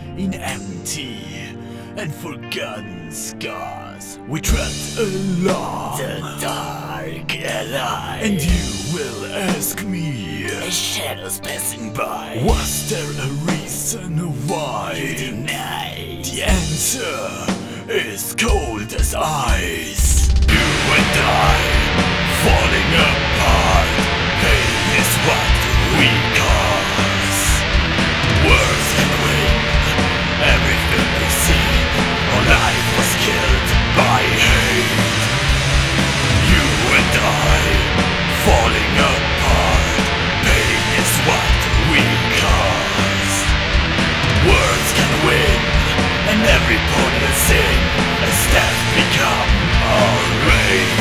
in empty and forgotten scars. We trapped along The dark alive, and you will ask me, as shadows passing by, was there a reason why you denied? The answer is cold as ice. You and I falling apart. Pain is what we cause. Words can win everything we see. Our life was killed by hate. You and I falling apart. Pain is what we cause. Words can win and every pointless sin as death become our rage.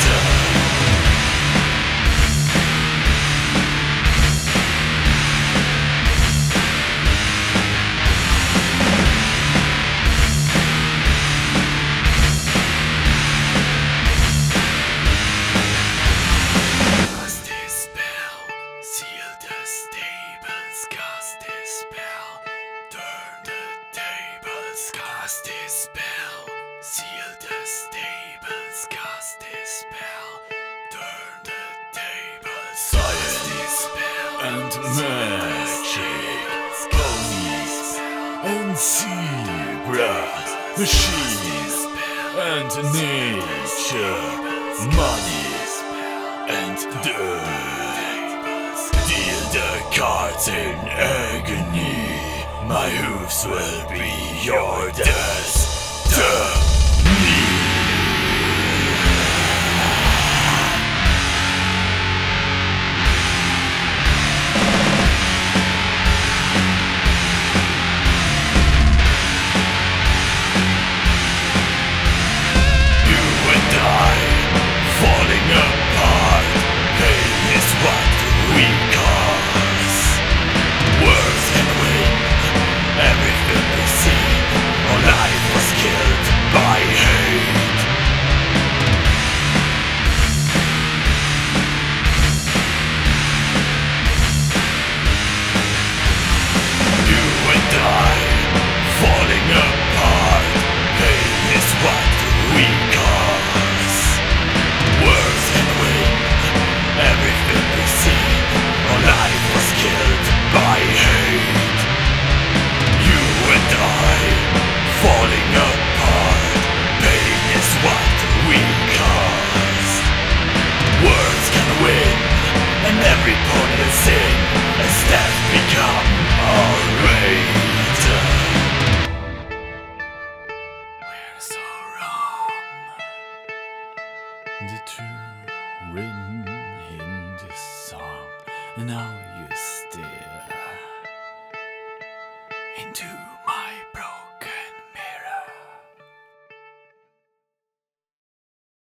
Cast this spell, seal the stables. Cast this spell, turn the tables. Cast this spell, seal the stables. Cast this spell, turn the tables. Science and magic, ponies and zebras, machines and nature, money and dirt. Deal the cards in agony. My hooves will be your destiny. You and I falling apart. Pain is what we cause. Words can win everything we see. Our life was killed by hate. You and I falling apart. Pain is what we cause. Words can win everything we see. Our life was killed by hate. You and I falling apart. Pain is what we cause. Words can win and every pointless sin as death become our rage. We're so wrong. The truth written in this song. Now you stare into